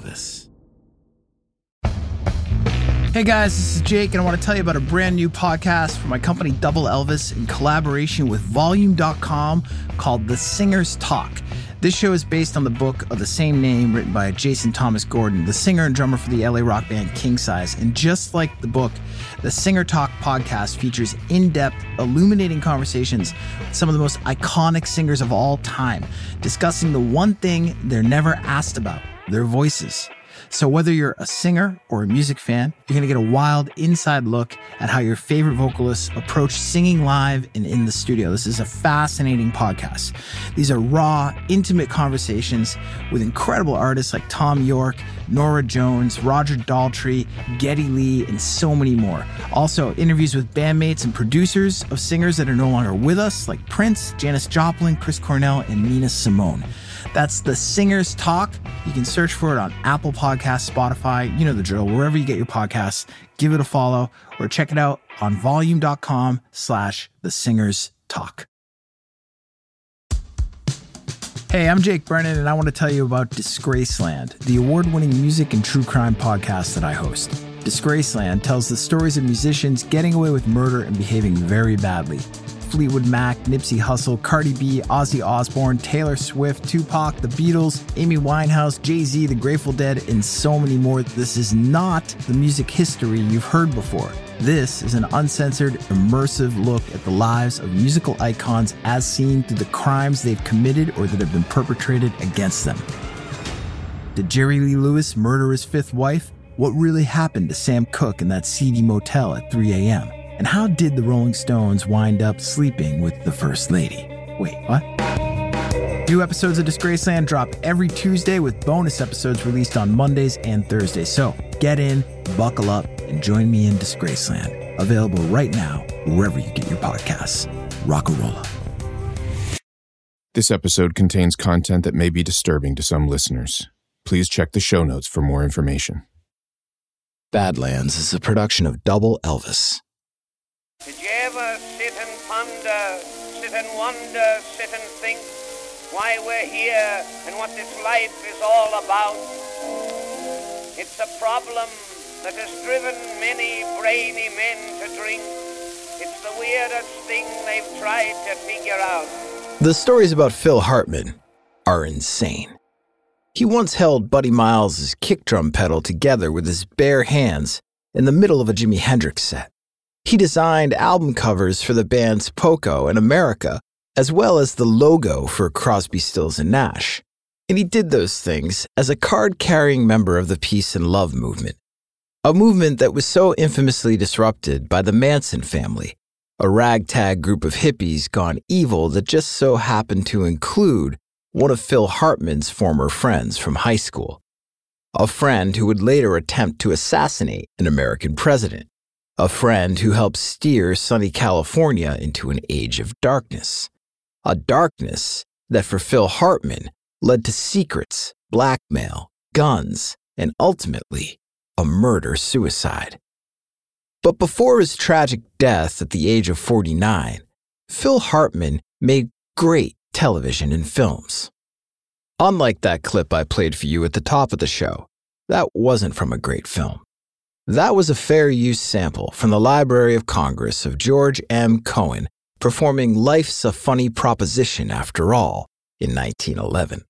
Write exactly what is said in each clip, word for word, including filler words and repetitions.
Elvis. Hey guys, this is Jake, and I want to tell you about a brand new podcast from my company Double Elvis in collaboration with Volume dot com called The Singer's Talk. This show is based on the book of the same name written by Jason Thomas Gordon, the singer and drummer for the L A rock band King Size. And just like the book, the Singer Talk podcast features in-depth, illuminating conversations with some of the most iconic singers of all time, discussing the one thing they're never asked about, their voices. So whether you're a singer or a music fan, you're going to get a wild inside look at how your favorite vocalists approach singing live and in the studio. This is a fascinating podcast. These are raw, intimate conversations with incredible artists like Thom Yorke, Norah Jones, Roger Daltrey, Geddy Lee, and so many more. Also, interviews with bandmates and producers of singers that are no longer with us, like Prince, Janis Joplin, Chris Cornell, and Nina Simone. That's The Singer's Talk. You can search for it on Apple Podcasts, Spotify, you know the drill, wherever you get your podcasts. Give it a follow or check it out on volume.com slash The Singer's Talk. Hey, I'm Jake Brennan, and I want to tell you about Disgraceland, the award-winning music and true crime podcast that I host. Disgraceland tells the stories of musicians getting away with murder and behaving very badly. Fleetwood Mac, Nipsey Hussle, Cardi B, Ozzy Osbourne, Taylor Swift, Tupac, The Beatles, Amy Winehouse, Jay-Z, The Grateful Dead, and so many more. This is not the music history you've heard before. This is an uncensored, immersive look at the lives of musical icons as seen through the crimes they've committed or that have been perpetrated against them. Did Jerry Lee Lewis murder his fifth wife? What really happened to Sam Cooke in that seedy motel at three a.m.? And how did the Rolling Stones wind up sleeping with the First Lady? Wait, what? New episodes of Disgraceland drop every Tuesday with bonus episodes released on Mondays and Thursdays. So get in, buckle up, and join me in Disgraceland. Available right now, wherever you get your podcasts. Rock-a-rolla. This episode contains content that may be disturbing to some listeners. Please check the show notes for more information. Badlands is a production of Double Elvis. Did you ever sit and ponder, sit and wonder, sit and think why we're here and what this life is all about? It's a problem that has driven many brainy men to drink. It's the weirdest thing they've tried to figure out. The stories about Phil Hartman are insane. He once held Buddy Miles' kick drum pedal together with his bare hands in the middle of a Jimi Hendrix set. He designed album covers for the bands Poco and America, as well as the logo for Crosby, Stills and Nash. And he did those things as a card-carrying member of the peace and love movement, a movement that was so infamously disrupted by the Manson family, a ragtag group of hippies gone evil that just so happened to include one of Phil Hartman's former friends from high school, a friend who would later attempt to assassinate an American president. A friend who helped steer sunny California into an age of darkness. A darkness that for Phil Hartman led to secrets, blackmail, guns, and ultimately a murder-suicide. But before his tragic death at the age of forty-nine, Phil Hartman made great television and films. Unlike that clip I played for you at the top of the show, that wasn't from a great film. That was a fair use sample from the Library of Congress of George M. Cohan performing Life's a Funny Proposition After All in nineteen eleven.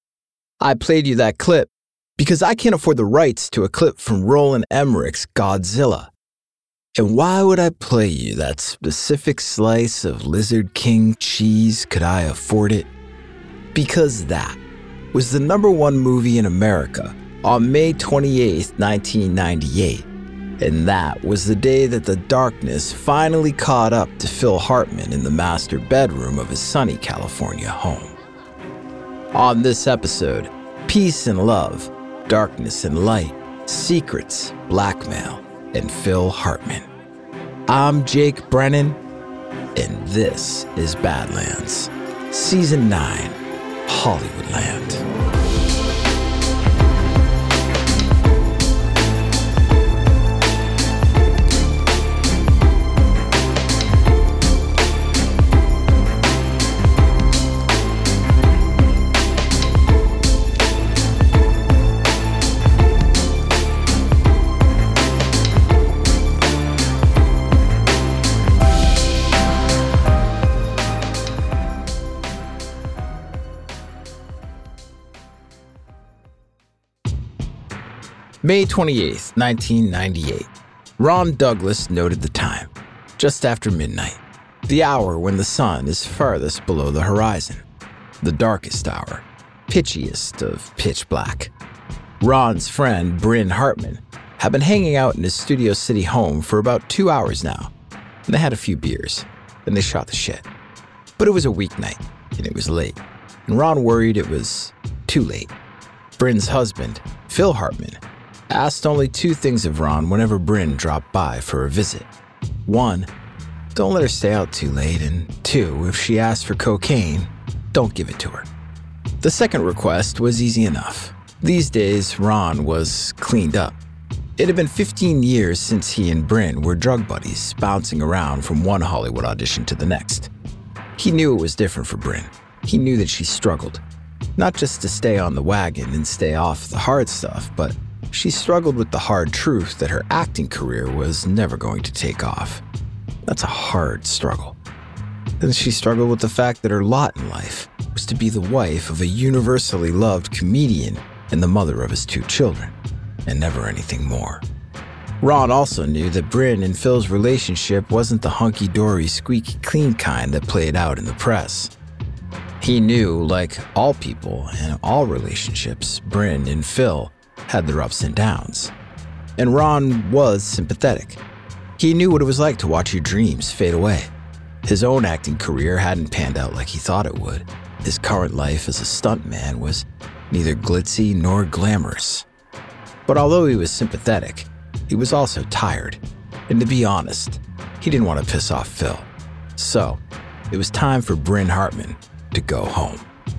I played you that clip because I can't afford the rights to a clip from Roland Emmerich's Godzilla. And why would I play you that specific slice of Lizard King cheese could I afford it? Because that was the number one movie in America on May twenty-eighth, nineteen ninety-eight. And that was the day that the darkness finally caught up to Phil Hartman in the master bedroom of his sunny California home. On this episode, peace and love, darkness and light, secrets, blackmail, and Phil Hartman. I'm Jake Brennan, and this is Badlands, Season nine, Hollywoodland. May twenty-eighth, nineteen ninety-eight. Ron Douglas noted the time, just after midnight, the hour when the sun is farthest below the horizon, the darkest hour, pitchiest of pitch black. Ron's friend, Bryn Hartman, had been hanging out in his Studio City home for about two hours now, and they had a few beers, then they shot the shit. But it was a weeknight, and it was late, and Ron worried it was too late. Bryn's husband, Phil Hartman, asked only two things of Ron whenever Bryn dropped by for a visit. One, don't let her stay out too late, and two, if she asks for cocaine, don't give it to her. The second request was easy enough. These days, Ron was cleaned up. It had been fifteen years since he and Bryn were drug buddies, bouncing around from one Hollywood audition to the next. He knew it was different for Bryn. He knew that she struggled. Not just to stay on the wagon and stay off the hard stuff, but she struggled with the hard truth that her acting career was never going to take off. That's a hard struggle. Then she struggled with the fact that her lot in life was to be the wife of a universally loved comedian and the mother of his two children, and never anything more. Ron also knew that Bryn and Phil's relationship wasn't the hunky-dory, squeaky clean kind that played out in the press. He knew, like all people and all relationships, Bryn and Phil had their ups and downs. And Ron was sympathetic. He knew what it was like to watch your dreams fade away. His own acting career hadn't panned out like he thought it would. His current life as a stuntman was neither glitzy nor glamorous. But although he was sympathetic, he was also tired. And to be honest, he didn't want to piss off Phil. So, it was time for Bryn Hartman to go home.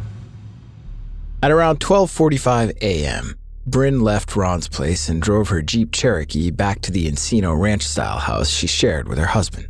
At around twelve forty-five a.m., Bryn left Ron's place and drove her Jeep Cherokee back to the Encino Ranch-style house she shared with her husband.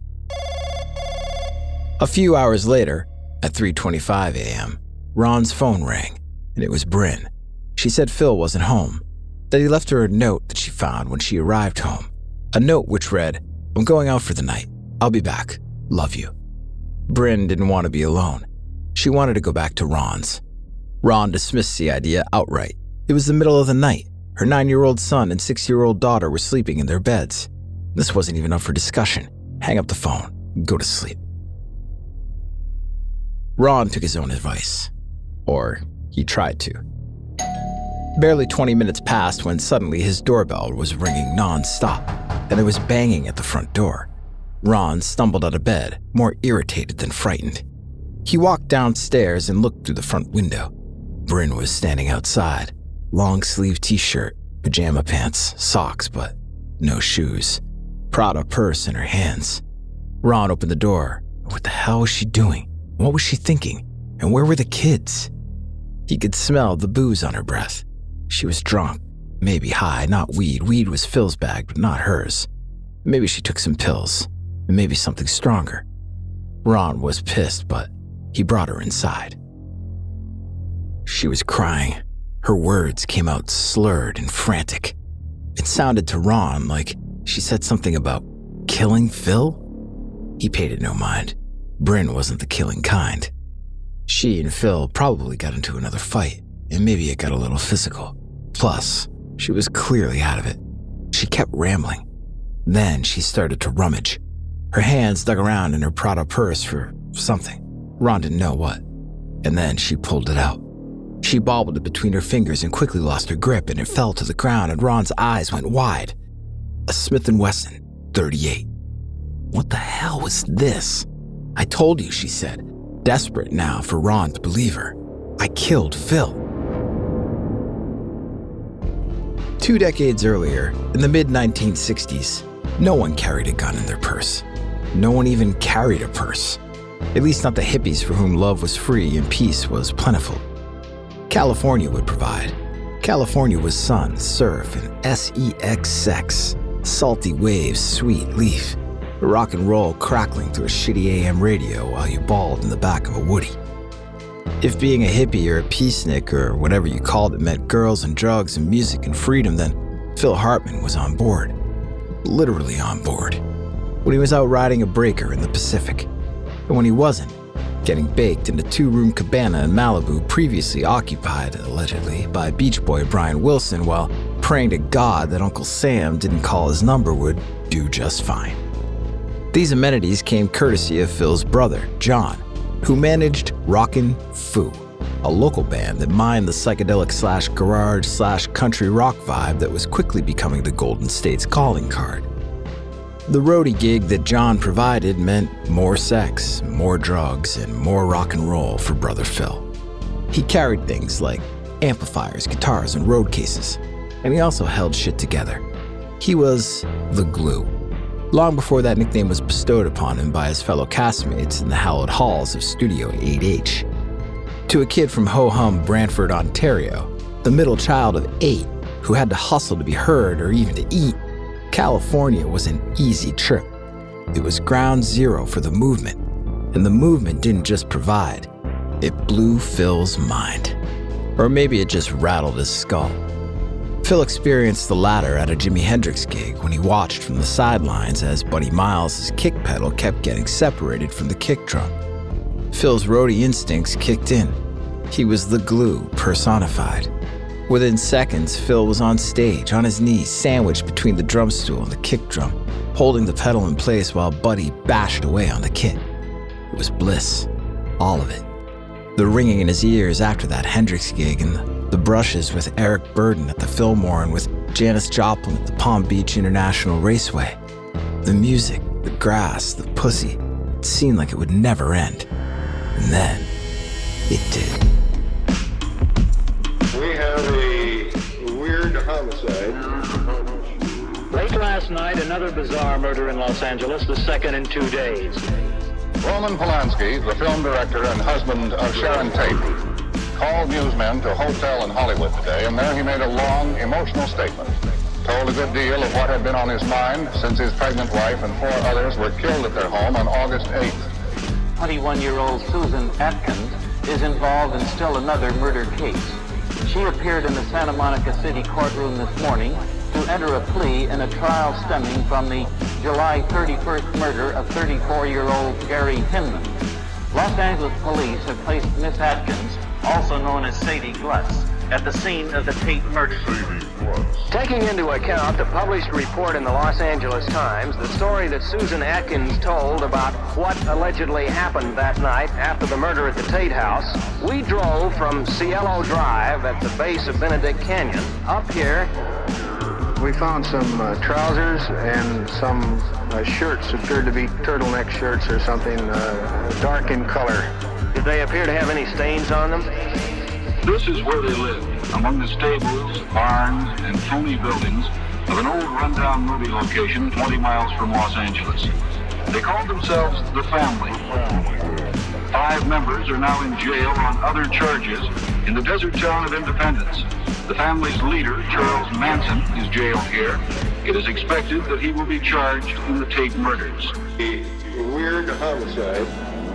A few hours later, at three twenty-five a.m., Ron's phone rang, and it was Bryn. She said Phil wasn't home, that he left her a note that she found when she arrived home. A note which read, "I'm going out for the night. I'll be back. Love you." Bryn didn't want to be alone. She wanted to go back to Ron's. Ron dismissed the idea outright. It was the middle of the night. Her nine-year-old son and six-year-old daughter were sleeping in their beds. This wasn't even up for discussion. Hang up the phone and go to sleep. Ron took his own advice. Or he tried to. Barely twenty minutes passed when suddenly his doorbell was ringing non-stop, and there was banging at the front door. Ron stumbled out of bed, more irritated than frightened. He walked downstairs and looked through the front window. Bryn was standing outside, long-sleeve t-shirt, pajama pants, socks, but no shoes. Prada purse in her hands. Ron opened the door. What the hell was she doing? What was she thinking? And where were the kids? He could smell the booze on her breath. She was drunk, maybe high, not weed. Weed was Phil's bag, but not hers. Maybe she took some pills, and maybe something stronger. Ron was pissed, but he brought her inside. She was crying. Her words came out slurred and frantic. It sounded to Ron like she said something about killing Phil. He paid it no mind. Bryn wasn't the killing kind. She and Phil probably got into another fight, and maybe it got a little physical. Plus, she was clearly out of it. She kept rambling. Then she started to rummage. Her hands dug around in her Prada purse for something. Ron didn't know what. And then she pulled it out. She bobbled it between her fingers and quickly lost her grip, and it fell to the ground, and Ron's eyes went wide. A Smith and Wesson, thirty-eight. What the hell was this? I told you, she said, desperate now for Ron to believe her. I killed Phil. Two decades earlier, in the mid nineteen sixties, no one carried a gun in their purse. No one even carried a purse. At least not the hippies for whom love was free and peace was plentiful. California would provide. California was sun, surf, and S E X sex. Salty waves, sweet leaf. Rock and roll crackling through a shitty A M radio while you bawled in the back of a Woody. If being a hippie or a peacenik or whatever you called it meant girls and drugs and music and freedom, then Phil Hartman was on board. Literally on board. When he was out riding a breaker in the Pacific. And when he wasn't, getting baked in a two-room cabana in Malibu previously occupied, allegedly, by Beach Boy Brian Wilson while praying to God that Uncle Sam didn't call his number would do just fine. These amenities came courtesy of Phil's brother, John, who managed Rockin' Foo, a local band that mined the psychedelic slash garage slash country rock vibe that was quickly becoming the Golden State's calling card. The roadie gig that John provided meant more sex, more drugs, and more rock and roll for Brother Phil. He carried things like amplifiers, guitars, and road cases, and he also held shit together. He was the glue, long before that nickname was bestowed upon him by his fellow castmates in the hallowed halls of Studio eight H. To a kid from ho-hum Brantford, Ontario, the middle child of eight who had to hustle to be heard or even to eat, California was an easy trip. It was ground zero for the movement, and the movement didn't just provide, it blew Phil's mind. Or maybe it just rattled his skull. Phil experienced the latter at a Jimi Hendrix gig when he watched from the sidelines as Buddy Miles' kick pedal kept getting separated from the kick drum. Phil's roadie instincts kicked in. He was the glue personified. Within seconds, Phil was on stage, on his knees, sandwiched between the drum stool and the kick drum, holding the pedal in place while Buddy bashed away on the kit. It was bliss, all of it. The ringing in his ears after that Hendrix gig and the brushes with Eric Burden at the Fillmore and with Janis Joplin at the Palm Beach International Raceway. The music, the grass, the pussy, it seemed like it would never end. And then, it did. We have a weird homicide. Late last night, another bizarre murder in Los Angeles, the second in two days. Roman Polanski, the film director and husband of Sharon Tate, called newsmen to a hotel in Hollywood today, and there he made a long, emotional statement. Told a good deal of what had been on his mind since his pregnant wife and four others were killed at their home on August eighth. twenty-one-year-old Susan Atkins is involved in still another murder case. She appeared in the Santa Monica City courtroom this morning to enter a plea in a trial stemming from the July thirty-first murder of thirty-four-year-old Gary Hinman. Los Angeles police have placed Miss Atkins, also known as Sadie Glutz, at the scene of the Tate murder. Taking into account the published report in the Los Angeles Times, the story that Susan Atkins told about what allegedly happened that night after the murder at the Tate house, we drove from Cielo Drive at the base of Benedict Canyon up here. We found some uh, trousers and some uh, shirts, appeared to be turtleneck shirts or something, uh, dark in color. Did they appear to have any stains on them? This is where they lived, among the stables, barns, and phony buildings of an old rundown movie location twenty miles from Los Angeles. They called themselves The Family. Five members are now in jail on other charges in the desert town of Independence. The family's leader, Charles Manson, is jailed here. It is expected that he will be charged in the Tate murders. A weird homicide.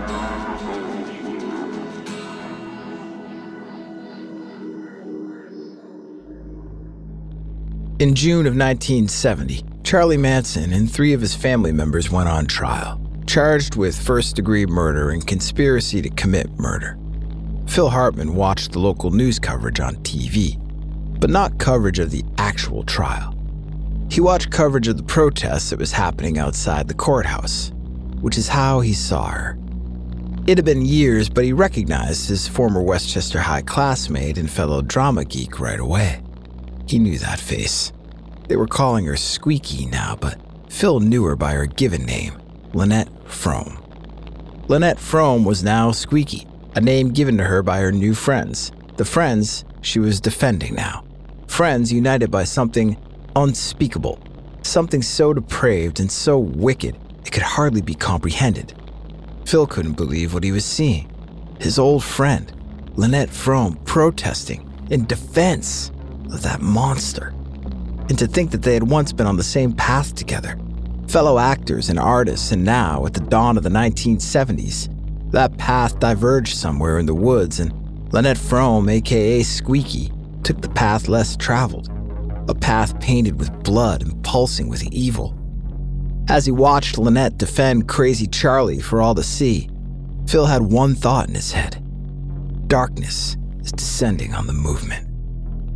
In June of nineteen seventy, Charlie Manson and three of his family members went on trial, charged with first-degree murder and conspiracy to commit murder. Phil Hartman watched the local news coverage on T V, but not coverage of the actual trial. He watched coverage of the protests that was happening outside the courthouse, which is how he saw her. It had been years, but he recognized his former Westchester High classmate and fellow drama geek right away. He knew that face. They were calling her Squeaky now, but Phil knew her by her given name, Lynette Fromme. Lynette Fromme was now Squeaky, a name given to her by her new friends, the friends she was defending now. Friends united by something unspeakable, something so depraved and so wicked it could hardly be comprehended. Phil couldn't believe what he was seeing. His old friend, Lynette Fromme, protesting in defense of that monster. And to think that they had once been on the same path together, fellow actors and artists, and now, at the dawn of the nineteen seventies, that path diverged somewhere in the woods, and Lynette Fromme, aka Squeaky, took the path less traveled, a path painted with blood and pulsing with evil. As he watched Lynette defend Crazy Charlie for all to see, Phil had one thought in his head. Darkness is descending on the movement.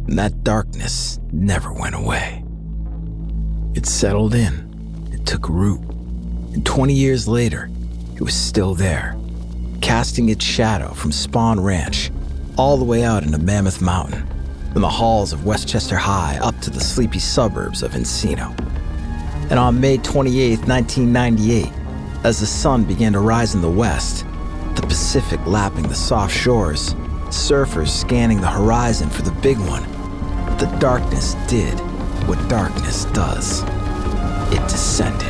and that darkness never went away. It settled in, it took root, and twenty years later, it was still there, casting its shadow from Spawn Ranch all the way out into Mammoth Mountain, from the halls of Westchester High up to the sleepy suburbs of Encino. And on May twenty-eighth, nineteen ninety-eight, as the sun began to rise in the west, the Pacific lapping the soft shores, surfers scanning the horizon for the big one, the darkness did what darkness does. It descended.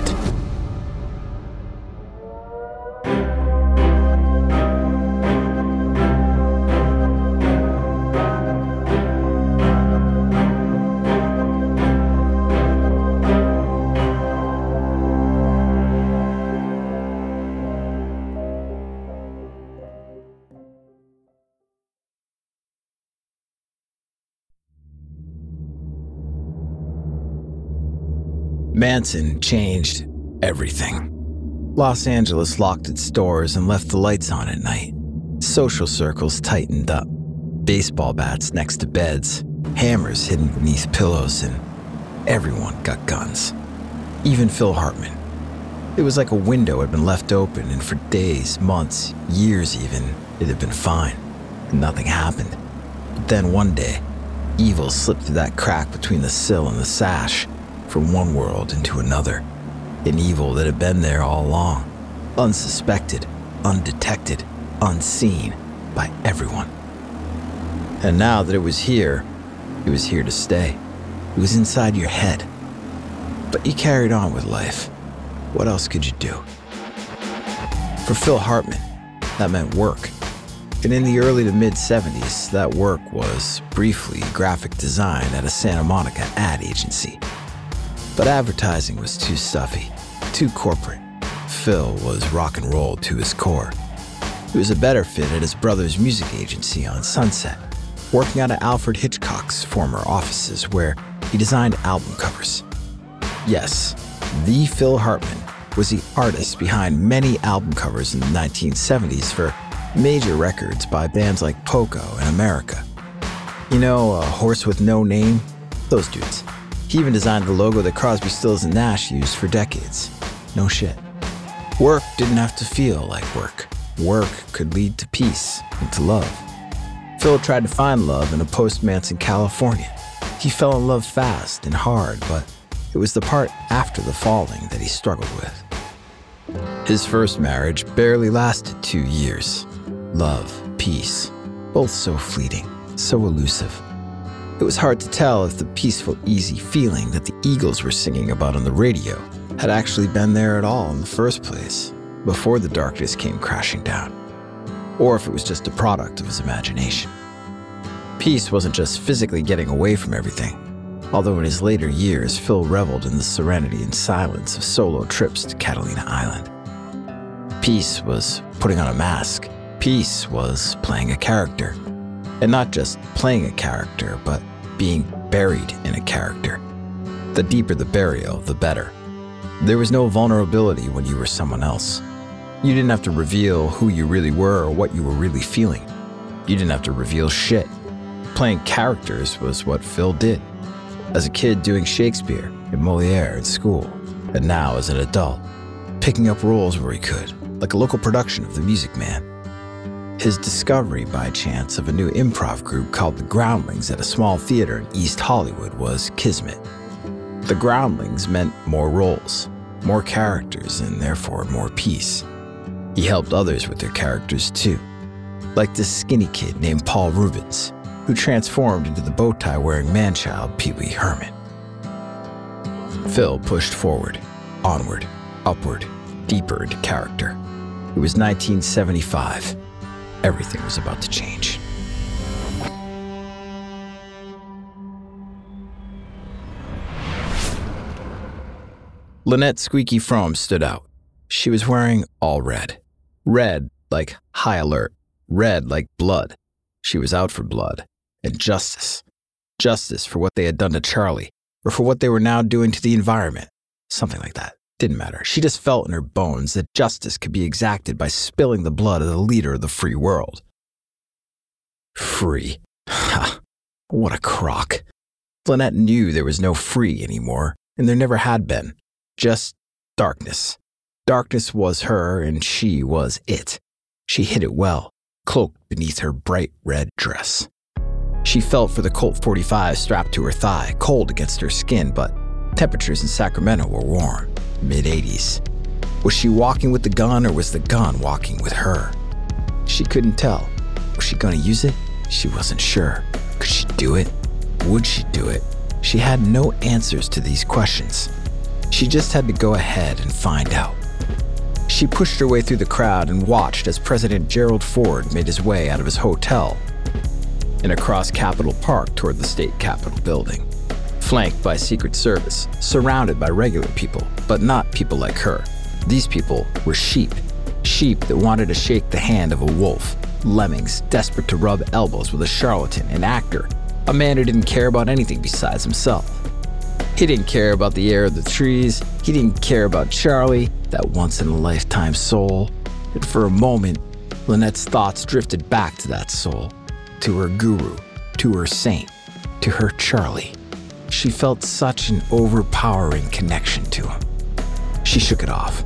Manson changed everything. Los Angeles locked its doors and left the lights on at night. Social circles tightened up. Baseball bats next to beds, hammers hidden beneath pillows, and everyone got guns. Even Phil Hartman. It was like a window had been left open, and for days, months, years even, it had been fine, and nothing happened. But then one day, evil slipped through that crack between the sill and the sash, from one world into another, an evil that had been there all along, unsuspected, undetected, unseen by everyone. And now that it was here, it was here to stay. It was inside your head. But you carried on with life. What else could you do? For Phil Hartman, that meant work. And in the early to mid-seventies, that work was, briefly, graphic design at a Santa Monica ad agency. But advertising was too stuffy, too corporate. Phil was rock and roll to his core. He was a better fit at his brother's music agency on Sunset, working out of Alfred Hitchcock's former offices where he designed album covers. Yes, the Phil Hartman was the artist behind many album covers in the nineteen seventies for major records by bands like Poco and America. You know, A Horse with No Name? Those dudes. He even designed the logo that Crosby, Stills and Nash used for decades. No shit. Work didn't have to feel like work. Work could lead to peace and to love. Phil tried to find love in a post-Manson California. He fell in love fast and hard, but it was the part after the falling that he struggled with. His first marriage barely lasted two years. Love, peace, both so fleeting, so elusive. It was hard to tell if the peaceful, easy feeling that the Eagles were singing about on the radio had actually been there at all in the first place, before the darkness came crashing down, or if it was just a product of his imagination. Peace wasn't just physically getting away from everything, although in his later years, Phil reveled in the serenity and silence of solo trips to Catalina Island. Peace was putting on a mask. Peace was playing a character. And not just playing a character, but being buried in a character. The deeper the burial, the better. There was no vulnerability when you were someone else. You didn't have to reveal who you really were or what you were really feeling. You didn't have to reveal shit. Playing characters was what Phil did. As a kid doing Shakespeare and Molière at school, and now as an adult, picking up roles where he could, like a local production of The Music Man. His discovery by chance of a new improv group called The Groundlings at a small theater in East Hollywood was kismet. The Groundlings meant more roles, more characters, and therefore more peace. He helped others with their characters too, like this skinny kid named Paul Rubens, who transformed into the bow-tie-wearing man-child Pee Wee Herman. Phil pushed forward, onward, upward, deeper into character. It was nineteen seventy-five. Everything was about to change. Lynette Squeaky Fromm stood out. She was wearing all red. Red like high alert. Red like blood. She was out for blood. And justice. Justice for what they had done to Charlie, or for what they were now doing to the environment. Something like that. Didn't matter. She just felt in her bones that justice could be exacted by spilling the blood of the leader of the free world. Free. Ha. What a crock. Lynette knew there was no free anymore, and there never had been. Just darkness. Darkness was her, and she was it. She hid it well, cloaked beneath her bright red dress. She felt for the Colt forty-five strapped to her thigh, cold against her skin, but temperatures in Sacramento were warm, mid eighties. Was she walking with the gun, or was the gun walking with her? She couldn't tell. Was she going to use it? She wasn't sure. Could she do it? Would she do it? She had no answers to these questions. She just had to go ahead and find out. She pushed her way through the crowd and watched as President Gerald Ford made his way out of his hotel and across Capitol Park toward the state Capitol building, flanked by Secret Service, surrounded by regular people, but not people like her. These people were sheep, sheep that wanted to shake the hand of a wolf, lemmings desperate to rub elbows with a charlatan, an actor, a man who didn't care about anything besides himself. He didn't care about the air of the trees, he didn't care about Charlie, that once-in-a-lifetime soul. And for a moment, Lynette's thoughts drifted back to that soul, to her guru, to her saint, to her Charlie. She felt such an overpowering connection to him. She shook it off.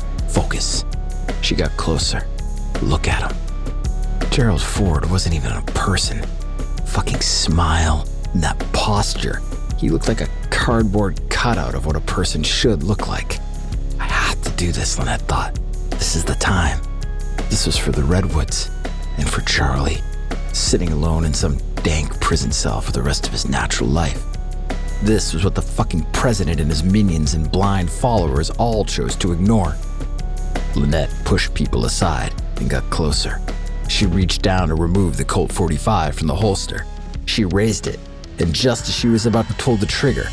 Focus. She got closer. Look at him. Gerald Ford wasn't even a person. Fucking smile, and that posture. He looked like a cardboard cutout of what a person should look like. I have to do this, Lynette thought. This is the time. This was for the Redwoods and for Charlie, sitting alone in some dank prison cell for the rest of his natural life. This was what the fucking president and his minions and blind followers all chose to ignore. Lynette pushed people aside and got closer. She reached down to remove the Colt forty-five from the holster. She raised it, and just as she was about to pull the trigger,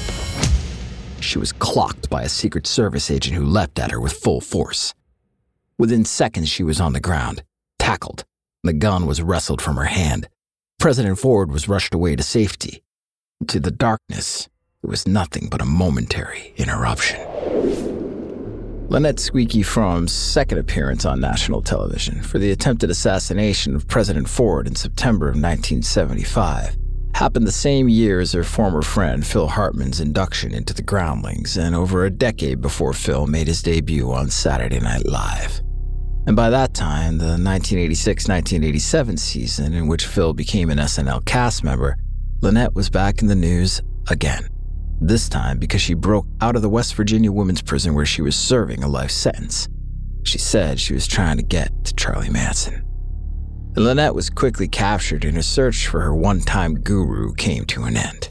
she was clocked by a Secret Service agent who leapt at her with full force. Within seconds, she was on the ground, tackled. The gun was wrestled from her hand. President Ford was rushed away to safety. To the darkness, it was nothing but a momentary interruption. Lynette Squeaky Fromm's second appearance on national television for the attempted assassination of President Ford in September of nineteen seventy-five happened the same year as her former friend Phil Hartman's induction into the Groundlings, and over a decade before Phil made his debut on Saturday Night Live. And by that time, the nineteen eighty-six nineteen eighty-seven season, in which Phil became an S N L cast member, Lynette was back in the news again. This time because she broke out of the West Virginia women's prison where she was serving a life sentence. She said she was trying to get to Charlie Manson. And Lynette was quickly captured, and her search for her one-time guru came to an end.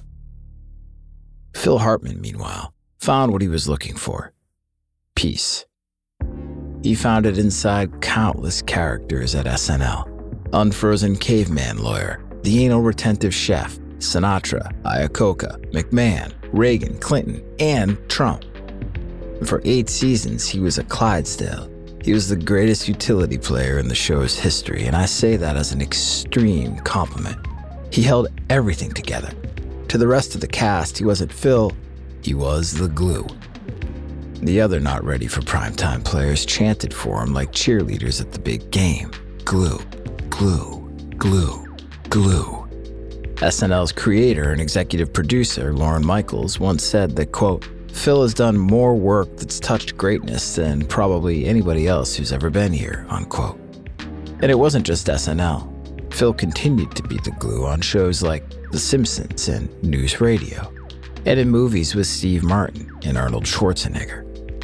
Phil Hartman, meanwhile, found what he was looking for: peace. He found it inside countless characters at S N L. Unfrozen caveman lawyer, the anal retentive chef, Sinatra, Iacocca, McMahon, Reagan, Clinton, and Trump. And for eight seasons, he was a Clydesdale. He was the greatest utility player in the show's history, and I say that as an extreme compliment. He held everything together. To the rest of the cast, he wasn't Phil, he was the glue. The other not ready for primetime players chanted for him like cheerleaders at the big game. Glue, glue, glue, glue. S N L's creator and executive producer, Lorne Michaels, once said that, quote, Phil has done more work that's touched greatness than probably anybody else who's ever been here, unquote. And it wasn't just S N L. Phil continued to be the glue on shows like The Simpsons and News Radio, and in movies with Steve Martin and Arnold Schwarzenegger.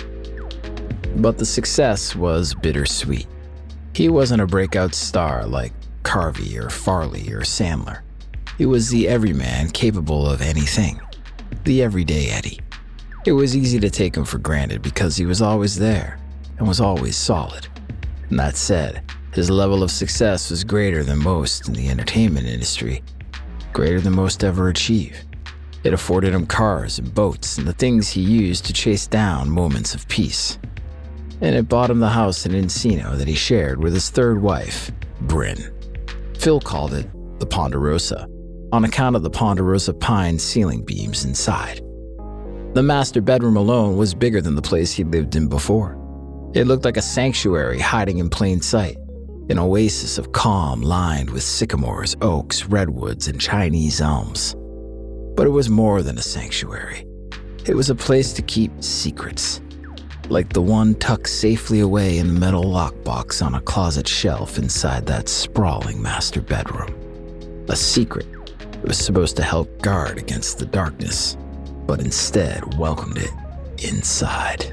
But the success was bittersweet. He wasn't a breakout star like Carvey or Farley or Sandler. He was the everyman capable of anything, the everyday Eddie. It was easy to take him for granted because he was always there and was always solid. And that said, his level of success was greater than most in the entertainment industry, greater than most ever achieve. It afforded him cars and boats and the things he used to chase down moments of peace. And it bought him the house in Encino that he shared with his third wife, Bryn. Phil called it the Ponderosa, on account of the Ponderosa pine ceiling beams inside. The master bedroom alone was bigger than the place he'd lived in before. It looked like a sanctuary hiding in plain sight. an oasis of calm lined with sycamores, oaks, redwoods, and Chinese elms. But it was more than a sanctuary. It was a place to keep secrets, like the one tucked safely away in the metal lockbox on a closet shelf inside that sprawling master bedroom. A secret that was supposed to help guard against the darkness, but instead welcomed it inside.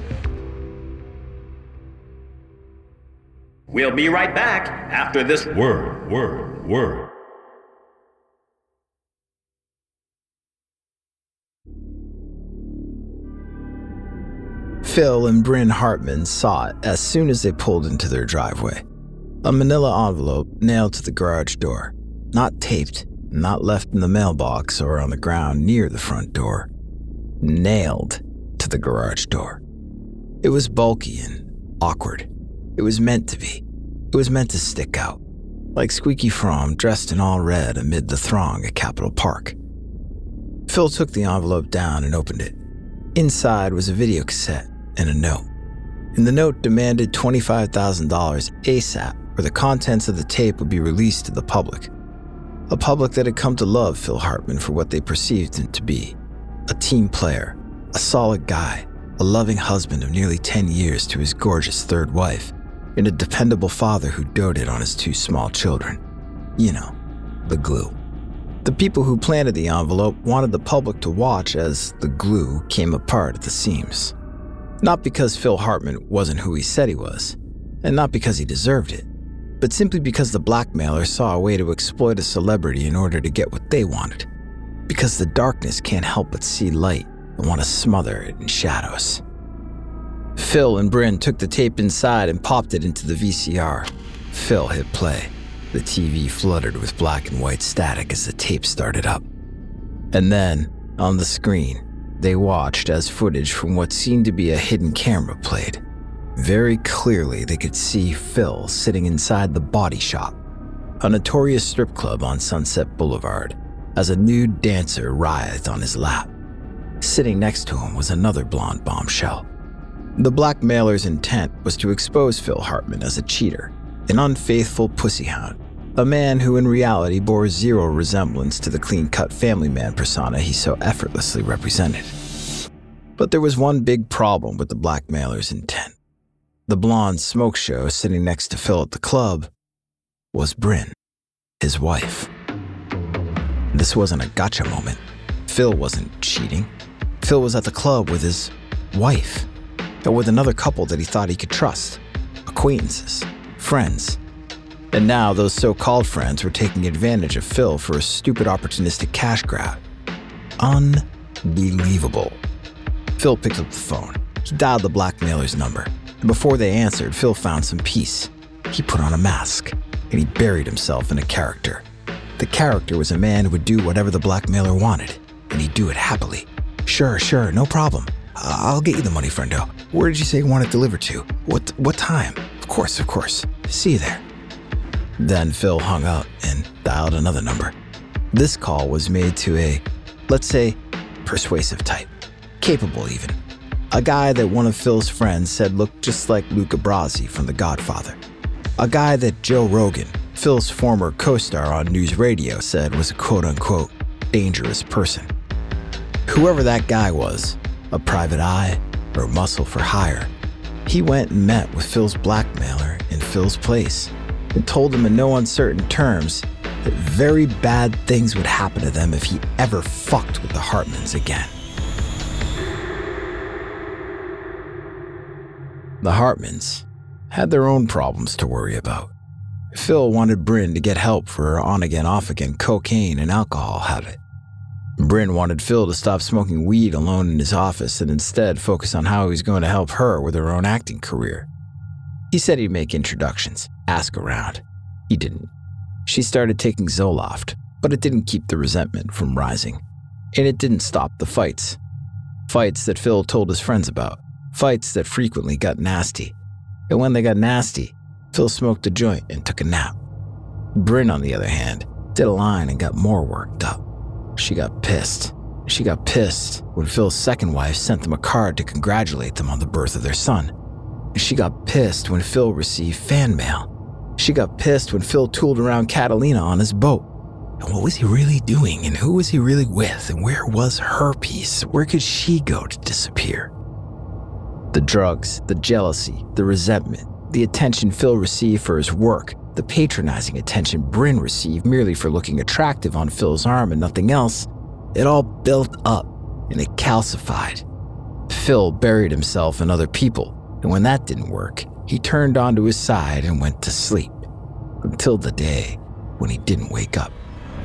We'll be right back after this word, word, word. Phil and Bryn Hartman saw it as soon as they pulled into their driveway. A manila envelope nailed to the garage door, not taped, not left in the mailbox or on the ground near the front door. Nailed to the garage door. It was bulky and awkward. It was meant to be. It was meant to stick out, like Squeaky Fromm dressed in all red amid the throng at Capitol Park. Phil took the envelope down and opened it. Inside was a video cassette and a note. And the note demanded twenty-five thousand dollars ASAP, or the contents of the tape would be released to the public. A public that had come to love Phil Hartman for what they perceived him to be. A team player, a solid guy, a loving husband of nearly ten years to his gorgeous third wife, and a dependable father who doted on his two small children. You know, the glue. The people who planted the envelope wanted the public to watch as the glue came apart at the seams. Not because Phil Hartman wasn't who he said he was, and not because he deserved it, but simply because the blackmailer saw a way to exploit a celebrity in order to get what they wanted. Because the darkness can't help but see light and want to smother it in shadows. Phil and Bryn took the tape inside and popped it into the V C R. Phil hit play. The T V fluttered with black and white static as the tape started up. And then, on the screen, they watched as footage from what seemed to be a hidden camera played. Very clearly, they could see Phil sitting inside the Body Shop, a notorious strip club on Sunset Boulevard, as a nude dancer writhed on his lap. Sitting next to him was another blonde bombshell. The blackmailer's intent was to expose Phil Hartman as a cheater, an unfaithful pussyhound, a man who in reality bore zero resemblance to the clean-cut family man persona he so effortlessly represented. But there was one big problem with the blackmailer's intent. The blonde smoke show sitting next to Phil at the club was Bryn, his wife. This wasn't a gotcha moment. Phil wasn't cheating. Phil was at the club with his wife, and with another couple that he thought he could trust, acquaintances, friends. And now those so-called friends were taking advantage of Phil for a stupid opportunistic cash grab. Unbelievable. Phil picked up the phone. He dialed the blackmailer's number. And before they answered, Phil found some peace. He put on a mask, and he buried himself in a character. The character was a man who would do whatever the blackmailer wanted, and he'd do it happily. Sure, sure, no problem. Uh, I'll get you the money, friendo. Where did you say you want it delivered to? What, what time? Of course, of course. See you there. Then Phil hung up and dialed another number. This call was made to a, let's say, persuasive type. Capable even. A guy that one of Phil's friends said looked just like Luca Brasi from The Godfather. A guy that Joe Rogan, Phil's former co-star on news radio, said was a quote-unquote dangerous person. Whoever that guy was, a private eye or muscle for hire, he went and met with Phil's blackmailer in Phil's place and told him in no uncertain terms that very bad things would happen to them if he ever fucked with the Hartmans again. The Hartmans had their own problems to worry about. Phil wanted Bryn to get help for her on-again, off-again cocaine and alcohol habit. Bryn wanted Phil to stop smoking weed alone in his office and instead focus on how he was going to help her with her own acting career. He said he'd make introductions, ask around. He didn't. She started taking Zoloft, but it didn't keep the resentment from rising. And it didn't stop the fights. Fights that Phil told his friends about. Fights that frequently got nasty. And when they got nasty, Phil smoked a joint and took a nap. Bryn, on the other hand, did a line and got more worked up. She got pissed. She got pissed when Phil's second wife sent them a card to congratulate them on the birth of their son. She got pissed when Phil received fan mail. She got pissed when Phil tooled around Catalina on his boat. And what was he really doing, and who was he really with, and where was her piece? Where could she go to disappear? The drugs, the jealousy, the resentment, the attention Phil received for his work, the patronizing attention Bryn received merely for looking attractive on Phil's arm and nothing else, it all built up and it calcified. Phil buried himself in other people, and when that didn't work, he turned onto his side and went to sleep, until the day when he didn't wake up.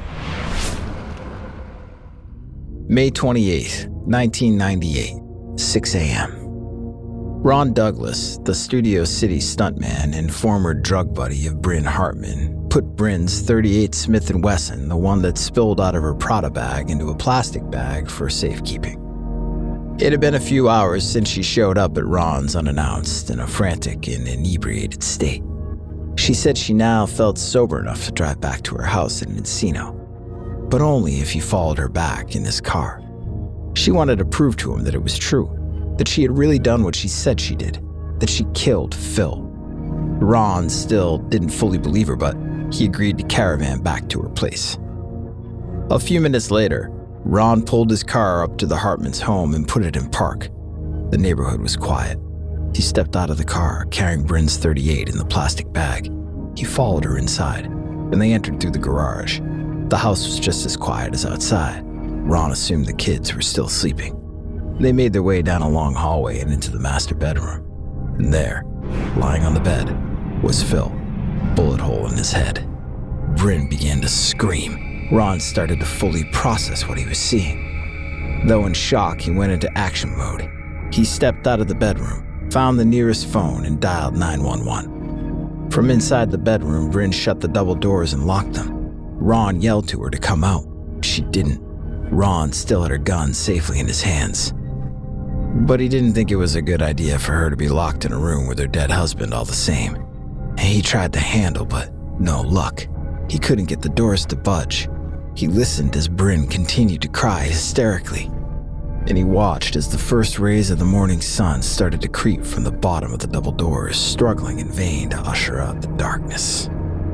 May twenty-eighth, nineteen ninety-eight, six a.m. Ron Douglas, the Studio City stuntman and former drug buddy of Bryn Hartman, put Bryn's thirty-eight Smith and Wesson, the one that spilled out of her Prada bag, into a plastic bag for safekeeping. It had been a few hours since she showed up at Ron's unannounced in a frantic and inebriated state. She said she now felt sober enough to drive back to her house in Encino, but only if he followed her back in his car. She wanted to prove to him that it was true, that she had really done what she said she did, that she killed Phil. Ron still didn't fully believe her, but he agreed to caravan back to her place. A few minutes later, Ron pulled his car up to the Hartman's home and put it in park. The neighborhood was quiet. He stepped out of the car, carrying Bryn's thirty-eight in the plastic bag. He followed her inside, and they entered through the garage. The house was just as quiet as outside. Ron assumed the kids were still sleeping. They made their way down a long hallway and into the master bedroom. And there, lying on the bed, was Phil, bullet hole in his head. Bryn began to scream. Ron started to fully process what he was seeing. Though in shock, he went into action mode. He stepped out of the bedroom, found the nearest phone, and dialed nine one one. From inside the bedroom, Bryn shut the double doors and locked them. Ron yelled to her to come out. She didn't. Ron still had her gun safely in his hands. But he didn't think it was a good idea for her to be locked in a room with her dead husband all the same. He tried the handle, but no luck. He couldn't get the doors to budge. He listened as Bryn continued to cry hysterically, and he watched as the first rays of the morning sun started to creep from the bottom of the double doors, struggling in vain to usher out the darkness.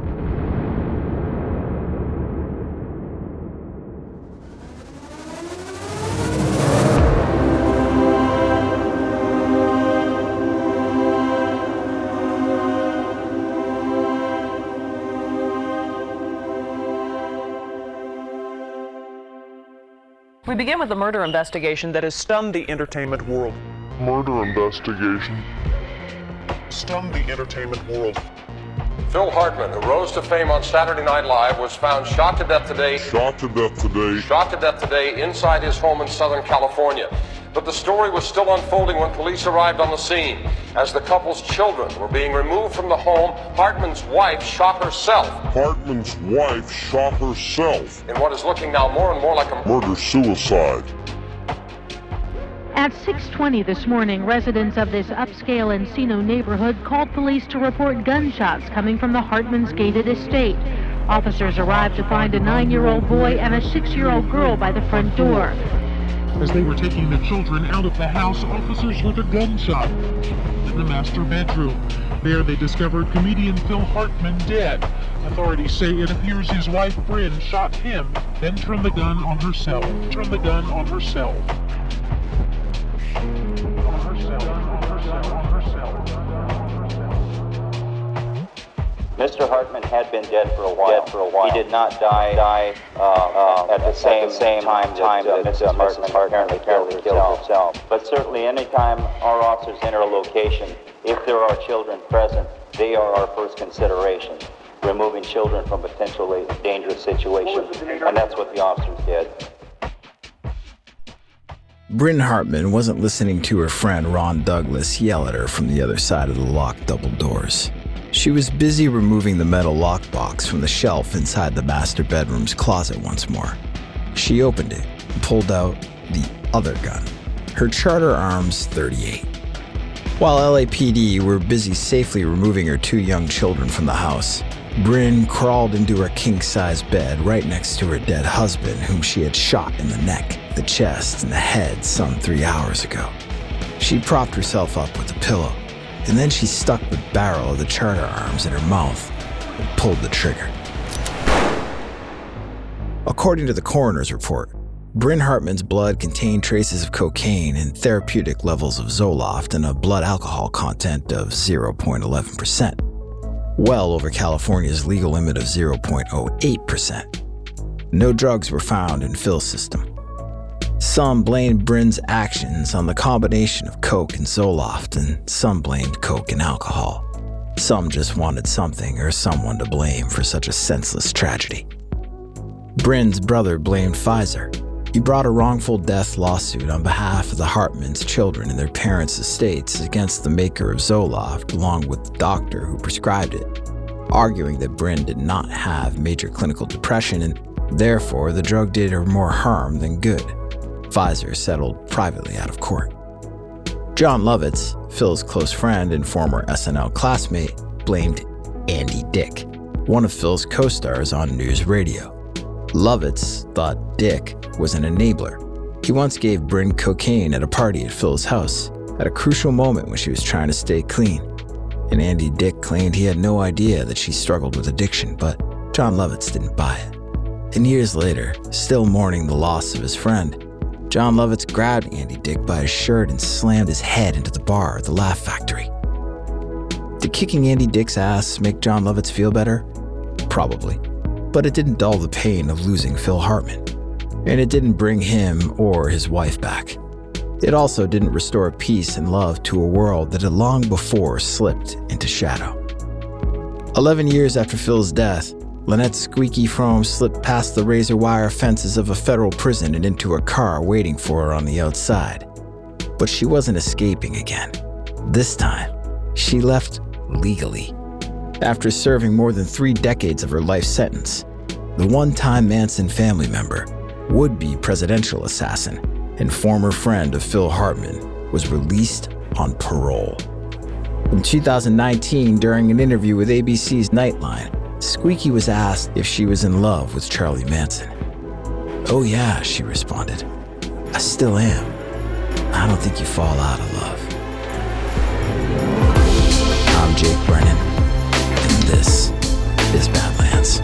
We begin with a murder investigation that has stunned the entertainment world. Murder investigation. Stunned the entertainment world. Phil Hartman, who rose to fame on Saturday Night Live, was found shot to death today. Shot to death today. Shot to death today inside his home in Southern California. But the story was still unfolding when police arrived on the scene. As the couple's children were being removed from the home, Hartman's wife shot herself. Hartman's wife shot herself. In what is looking now more and more like a murder-suicide. At six twenty this morning, residents of this upscale Encino neighborhood called police to report gunshots coming from the Hartman's gated estate. Officers arrived to find a nine-year-old boy and a six-year-old girl by the front door. As they were taking the children out of the house, officers heard a gunshot in the master bedroom. There they discovered comedian Phil Hartman dead. Authorities say it appears his wife Bryn shot him, then turned the gun on herself. Turned the gun on herself. On herself. On herself. On herself. Mister Hartman had been dead for a while. Dead for a while. He did not die die uh, uh, at the same, same time, time that, that Missus Hartman apparently killed herself. herself. But certainly any time our officers enter a location, if there are children present, they are our first consideration. Removing children from potentially dangerous situations, and that's what the officers did. Bryn Hartman wasn't listening to her friend Ron Douglas yell at her from the other side of the locked double doors. She was busy removing the metal lockbox from the shelf inside the master bedroom's closet once more. She opened it and pulled out the other gun, her Charter Arms thirty-eight. While L A P D were busy safely removing her two young children from the house, Bryn crawled into her king-size bed right next to her dead husband, whom she had shot in the neck, the chest, and the head some three hours ago. She propped herself up with a pillow, and then she stuck the barrel of the Charter Arms in her mouth and pulled the trigger. According to the coroner's report, Bryn Hartman's blood contained traces of cocaine and therapeutic levels of Zoloft and a blood alcohol content of zero point one one percent, well over California's legal limit of zero point zero eight percent. No drugs were found in Phil's system. Some blamed Bryn's actions on the combination of coke and Zoloft, and some blamed coke and alcohol. Some just wanted something or someone to blame for such a senseless tragedy. Bryn's brother blamed Pfizer. He brought a wrongful death lawsuit on behalf of the Hartmans' children and their parents' estates against the maker of Zoloft, along with the doctor who prescribed it, arguing that Bryn did not have major clinical depression and therefore the drug did her more harm than good. Pfizer settled privately out of court. Jon Lovitz, Phil's close friend and former S N L classmate, blamed Andy Dick, one of Phil's co-stars on News Radio. Lovitz thought Dick was an enabler. He once gave Bryn cocaine at a party at Phil's house at a crucial moment when she was trying to stay clean. And Andy Dick claimed he had no idea that she struggled with addiction, but Jon Lovitz didn't buy it. And years later, still mourning the loss of his friend, Jon Lovitz grabbed Andy Dick by his shirt and slammed his head into the bar at the Laugh Factory. Did kicking Andy Dick's ass make Jon Lovitz feel better? Probably. But it didn't dull the pain of losing Phil Hartman. And it didn't bring him or his wife back. It also didn't restore peace and love to a world that had long before slipped into shadow. Eleven years after Phil's death, Lynette Squeaky Fromm slipped past the razor wire fences of a federal prison and into a car waiting for her on the outside. But she wasn't escaping again. This time, she left legally. After serving more than three decades of her life sentence, the one-time Manson family member, would-be presidential assassin, and former friend of Phil Hartman was released on parole. In two thousand nineteen, during an interview with A B C's Nightline, Squeaky was asked if she was in love with Charlie Manson. "Oh yeah," she responded. "I still am. I don't think you fall out of love." I'm Jake Brennan, and this is Badlands.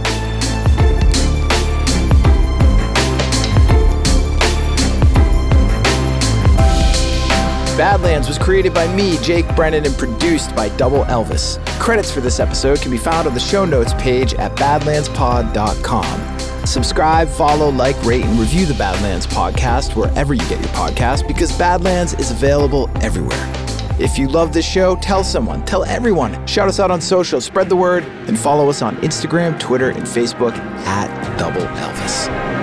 Badlands was created by me, Jake Brennan, and produced by Double Elvis. Credits for this episode can be found on the show notes page at badlands pod dot com. Subscribe, follow, like, rate, and review the Badlands podcast wherever you get your podcast, because Badlands is available everywhere. If you love this show, tell someone, tell everyone. Shout us out on social, spread the word, and follow us on Instagram, Twitter, and Facebook at Double Elvis.